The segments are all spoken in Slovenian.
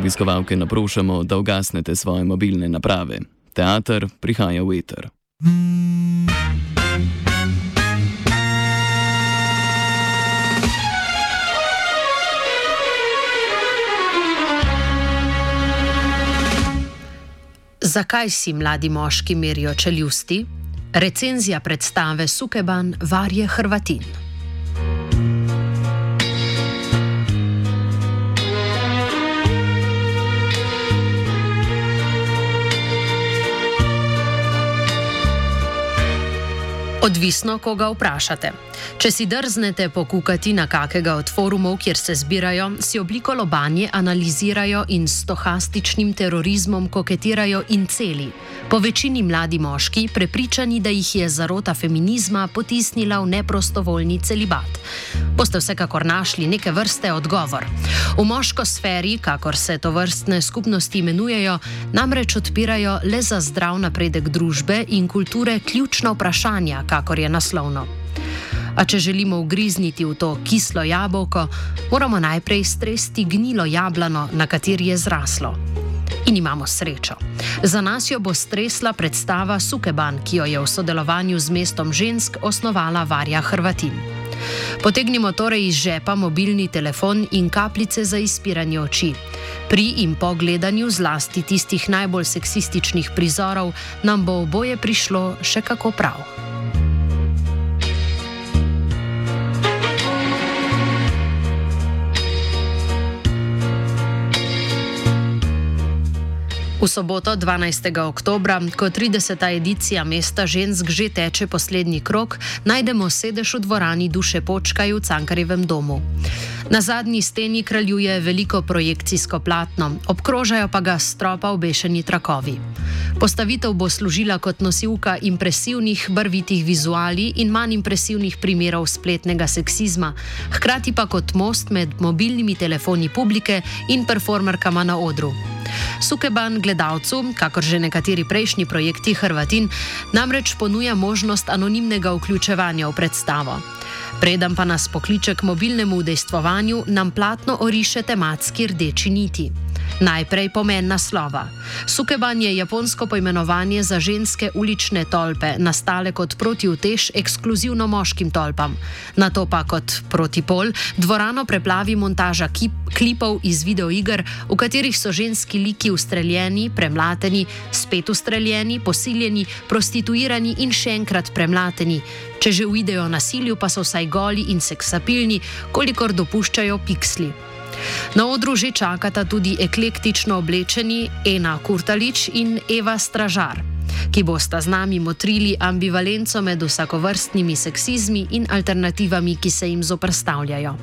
obiskovalke naprošamo, da ugasnete svoje mobilne naprave. Teater prihaja v eter. Zakaj si mladi moški merijo čeljusti? Recenzija predstave Sukeban Varje Hrvatin. Odvisno, koga vprašate. Če si drznete pokukati na kakega od forumov, kjer se zbirajo, si obliko lobanje analizirajo in s stohastičnim terorizmom koketirajo inceli. Po večini mladi moški, prepričani, da jih je zarota feminizma potisnila v neprostovoljni celibat. Boste vsekakor našli neke vrste odgovor. V moškosferi, kakor se tovrstne skupnosti imenujejo, namreč odpirajo le za zdrav napredek družbe in kulture ključna vprašanja, kakor je naslovno. A če želimo ugrizniti v to kislo jabolko, moramo najprej stresti gnilo jablano, na kateri je zraslo. In imamo srečo. Za nas jo bo stresla predstava Sukeban, ki jo je v sodelovanju z Mestom žensk osnovala Varja Hrvatin. Potegnimo torej iz žepa mobilni telefon in kapljice za izpiranje oči. Pri in po gledanju zlasti tistih najbolj seksističnih prizorov nam bo oboje prišlo še kako prav. V soboto 12. oktobra, ko 30. edicija Mesta žensk že teče poslednji krog, najdemo sedež v dvorani Duše Počkaj v Cankarjevem domu. Na zadnji steni kraljuje veliko projekcijsko platno, obkrožajo pa ga s stropa obešeni trakovi. Postavitev bo služila kot nosilka impresivnih barvitih vizualij in manj impresivnih primerov spletnega seksizma, hkrati pa kot most med mobilnimi telefoni publike in performerkama na odru. Sukeban gledalcu, kakor že nekateri prejšnji projekti Hrvatin, namreč ponuja možnost anonimnega vključevanja v predstavo. Preden pa nas pokliče k mobilnemu udejstvovanju, nam platno oriše tematski rdeči niti. Najprej pomen naslova. Sukeban je japonsko poimenovanje za ženske ulične tolpe, nastale kot protiutež ekskluzivno moškim tolpam. Nato pa kot protipol dvorano preplavi montaža klipov iz videoiger, v katerih so ženski liki ustreljeni, premlateni, spet ustreljeni, posiljeni, prostituirani in še enkrat premlateni. Če že uidejo nasilju, pa so vsaj goli in seksapilni, kolikor dopuščajo piksli. Na odru že čakata tudi eklektično oblečeni Ena Kurtalič in Eva Stražar, ki bosta z nami motrili ambivalenco med vsakovrstnimi seksizmi in alternativami, ki se jim zoperstavljajo.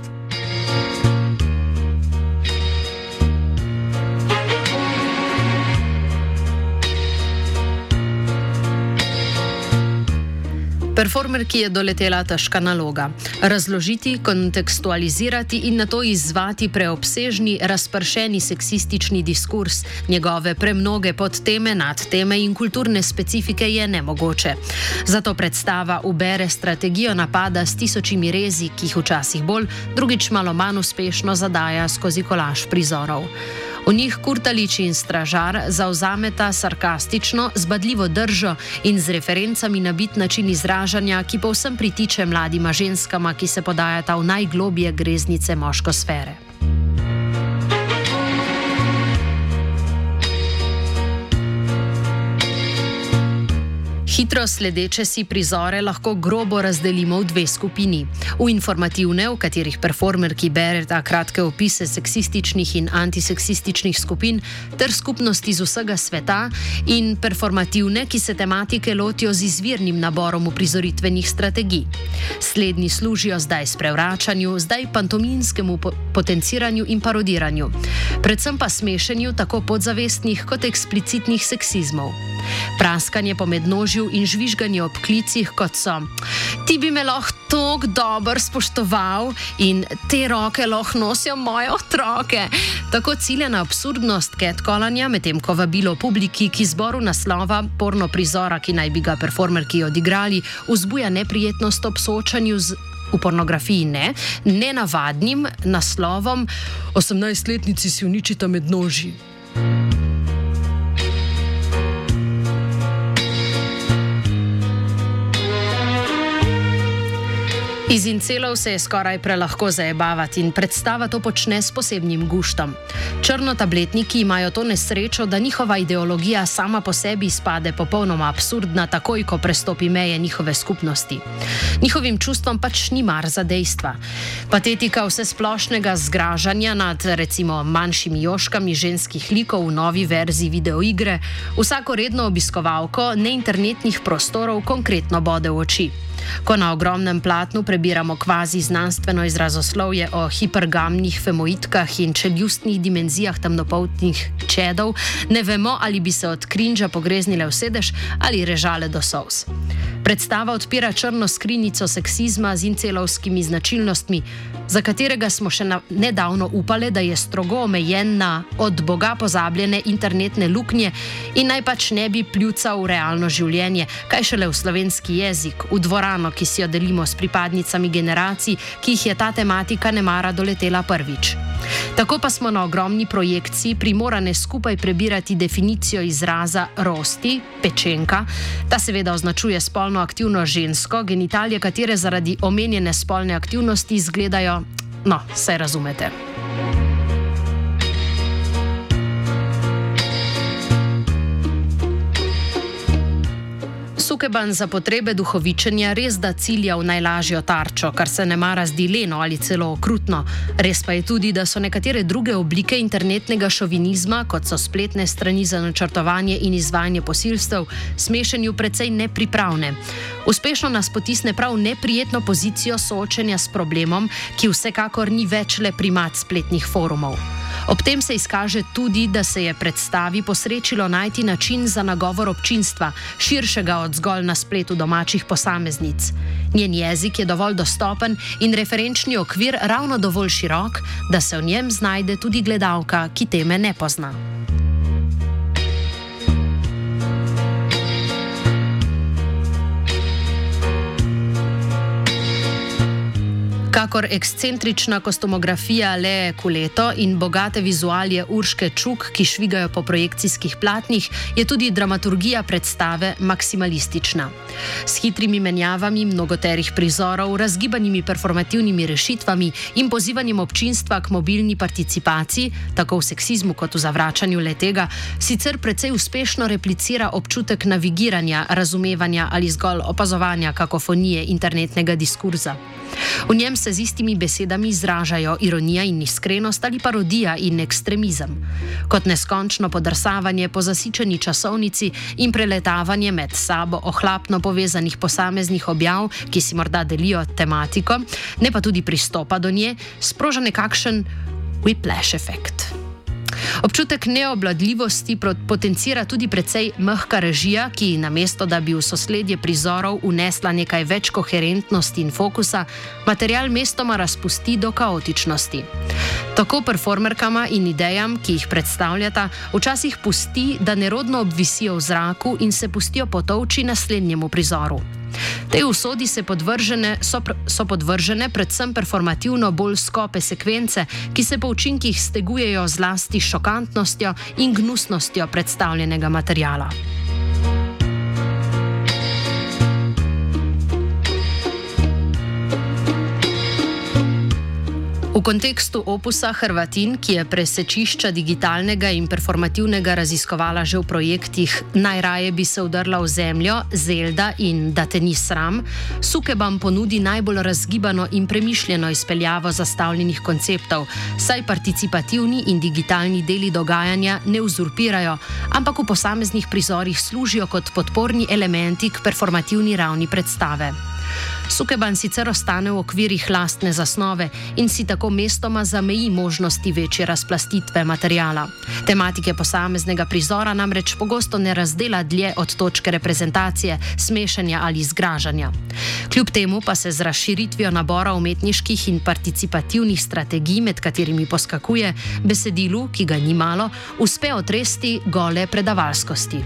Performerki je doletela težka naloga: razložiti, kontekstualizirati in nato izzvati preobsežni, razpršeni seksistični diskurs. Njegove premnoge podteme, nadteme in kulturne specifike je nemogoče. Zato predstava ubere strategijo napada s tisočimi rezi, ki jih včasih bolj, drugič malo manj uspešno zadaja skozi kolaž prizorov. V njih Kurtalič in Stražar zavzameta sarkastično, zbadljivo držo in z referencami nabit način izražanja, ki povsem pritiče mladima ženskama, ki se podajata v najglobje greznice moškosfere. Hitro sledeče si prizore lahko grobo razdelimo v dve skupini. V informativne, v katerih performerki bereta kratke opise seksističnih in antiseksističnih skupin ter skupnosti z vsega sveta, in performativne, ki se tematike lotijo z izvirnim naborom uprizoritvenih strategij. Slednji služijo zdaj sprevračanju, zdaj pantominskemu potenciranju in parodiranju, predvsem pa smešenju tako podzavestnih kot eksplicitnih seksizmov. Praskanje po mednožju in žvižganje ob klicih, kot so: "Ti bi me lahko tako dobro spoštoval" in "te roke lahko nosijo moje otroke". Tako ciljena absurdnost catcallanja, medtem ko vabilo publiki, ki zboru naslova porno prizora, ki naj bi ga performerki odigrali, vzbuja neprijetnost ob soočanju z v pornografiji nenavadnim naslovom 18-letnici si uničita med noži. Iz incelov se je skoraj prelahko zajebavati in predstava to počne s posebnim guštom. Črnotabletniki imajo to nesrečo, da njihova ideologija sama po sebi izpade popolnoma absurdna, takoj ko prestopi meje njihove skupnosti. Njihovim čustvom pač ni mar za dejstva. Patetika vsesplošnega zgražanja nad recimo manjšimi joškami ženskih likov v novi verziji videoigre vsako redno obiskovalko neinternetnih prostorov konkretno bode v oči. Ko na ogromnem platnu prebiramo kvazi znanstveno izrazoslovje o hipergamnih femoidkah in čeljustnih dimenzijah temnopoltnih čedov, ne vemo, ali bi se od krinža pogreznile v sedež ali režale do solz. Predstava odpira črno skrinjico seksizma z incelovskimi značilnostmi, za katerega smo še nedavno upale, da je strogo omejen na od Boga pozabljene internetne luknje in naj pač ne bi pljucal v realno življenje, kaj šele v slovenski jezik, v dvorano, ki si jo delimo s pripadnicami generacij, ki jih je ta tematika nemara doletela prvič. Tako pa smo na ogromni projekciji primorane skupaj prebirati definicijo izraza rosti, pečenka. Ta seveda označuje spolno aktivno žensko, genitalije katere zaradi omenjene spolne aktivnosti izgledajo, no, saj razumete. Sukeban za potrebe duhovičenja res da cilja v najlažjo tarčo, kar se nemara zdi leno ali celo okrutno. Res pa je tudi, da so nekatere druge oblike internetnega šovinizma, kot so spletne strani za načrtovanje in izvajanje posilstev, smešenju precej nepripravne. Uspešno nas potisne prav neprijetno pozicijo soočenja s problemom, ki vsekakor ni več le primat spletnih forumov. Ob tem se izkaže tudi, da se je predstavi posrečilo najti način za nagovor občinstva, širšega od zgolj na spletu domačih posameznic. Njen jezik je dovolj dostopen in referenčni okvir ravno dovolj širok, da se v njem znajde tudi gledalka, ki teme ne pozna. Kakor ekscentrična kostumografija Lee Kuleto in bogate vizualije Urške Čuk, ki švigajo po projekcijskih platnih, je tudi dramaturgija predstave maksimalistična. S hitrimi menjavami mnogoterih prizorov, razgibanimi performativnimi rešitvami in pozivanjem občinstva k mobilni participaciji, tako v seksizmu kot v zavračanju le-tega, sicer precej uspešno replicira občutek navigiranja, razumevanja ali zgolj opazovanja kakofonije internetnega diskurza. V njem se z istimi besedami izražajo ironija in iskrenost ali parodija in ekstremizem. Kot neskončno podrsavanje po zasičeni časovnici in preletavanje med sabo ohlapno povezanih posameznih objav, ki si morda delijo tematiko, ne pa tudi pristopa do nje, sproža nekakšen whiplash efekt. Občutek neobvladljivosti potencira tudi precej mehka režija, ki namesto da bi v sosledje prizorov unesla nekaj več koherentnosti in fokusa, material mestoma razpusti do kaotičnosti. Tako performerkama in idejam, ki jih predstavljata, včasih pusti, da nerodno obvisijo v zraku in se pustijo potolči naslednjemu prizoru. Tej usodi so podvržene predvsem performativno bolj skope sekvence, ki se po učinkih stegujejo zlasti šokantnostjo in gnusnostjo predstavljenega materiala. V kontekstu opusa Hrvatin, ki je presečišča digitalnega in performativnega raziskovala že v projektih Najraje bi se udrla v zemljo, Zelda in Da te ni sram, Sukeban ponudi najbolj razgibano in premišljeno izpeljavo zastavljenih konceptov, saj participativni in digitalni deli dogajanja ne uzurpirajo, ampak v posameznih prizorih služijo kot podporni elementi k performativni ravni predstave. Sukeban sicer ostane v okvirih lastne zasnove in si tako mestoma zameji možnosti večje razplastitve materiala. Tematike posameznega prizora namreč pogosto ne razdela dlje od točke reprezentacije, smešanja ali zgražanja. Kljub temu pa se z razširitvijo nabora umetniških in participativnih strategij, med katerimi poskakuje, besedilu, ki ga ni malo, uspe otresti gole predavalskosti.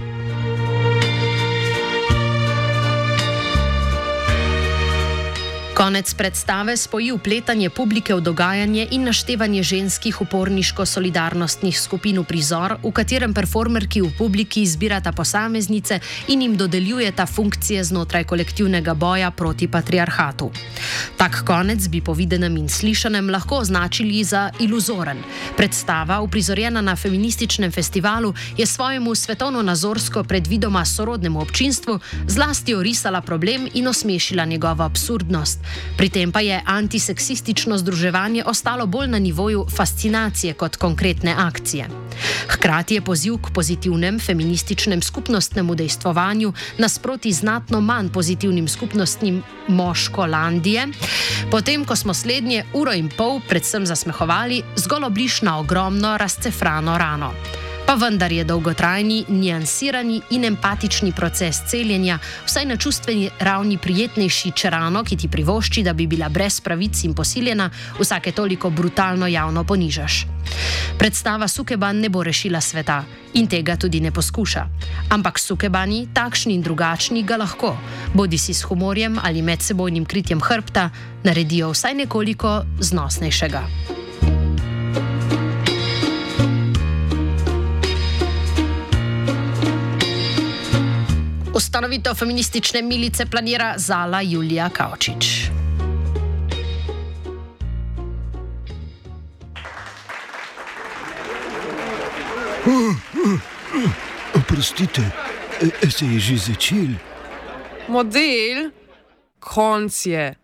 Konec predstave spoji vpletanje publike v dogajanje in naštevanje ženskih uporniško-solidarnostnih skupin v prizor, v katerem performerki v publiki izbirata posameznice in jim dodeljujeta funkcije znotraj kolektivnega boja proti patriarhatu. Tak konec bi po videnem in slišanem lahko označili za iluzoren. Predstava, uprizorjena na feminističnem festivalu, je svojemu svetovno-nazorsko predvidoma sorodnemu občinstvu zlasti orisala problem in osmešila njegovo absurdnost. Pri tem pa je antiseksistično združevanje ostalo bolj na nivoju fascinacije kot konkretne akcije. Hkrati je poziv k pozitivnem feminističnem skupnostnemu dejstvovanju nasproti znatno manj pozitivnim skupnostnim Moškolandije, potem ko smo slednje uro in pol predvsem zasmehovali zgolj obliž na ogromno razcefrano rano. Pa vendar je dolgotrajni, niansirani in empatični proces celjenja vsaj na čustveni ravni prijetnejši, če rano, ki ti privošči, da bi bila brez pravic in posiljena, vsake toliko brutalno javno ponižaš. Predstava Sukeban ne bo rešila sveta in tega tudi ne poskuša. Ampak Sukebani, takšni in drugačni, ga lahko, bodisi s humorjem ali medsebojnim kritjem hrbta, naredijo vsaj nekoliko znosnejšega. Ustanovitev feministične milice planira Zala Julija Kavčič. Oprostite, se je že začel? Model? Konc je.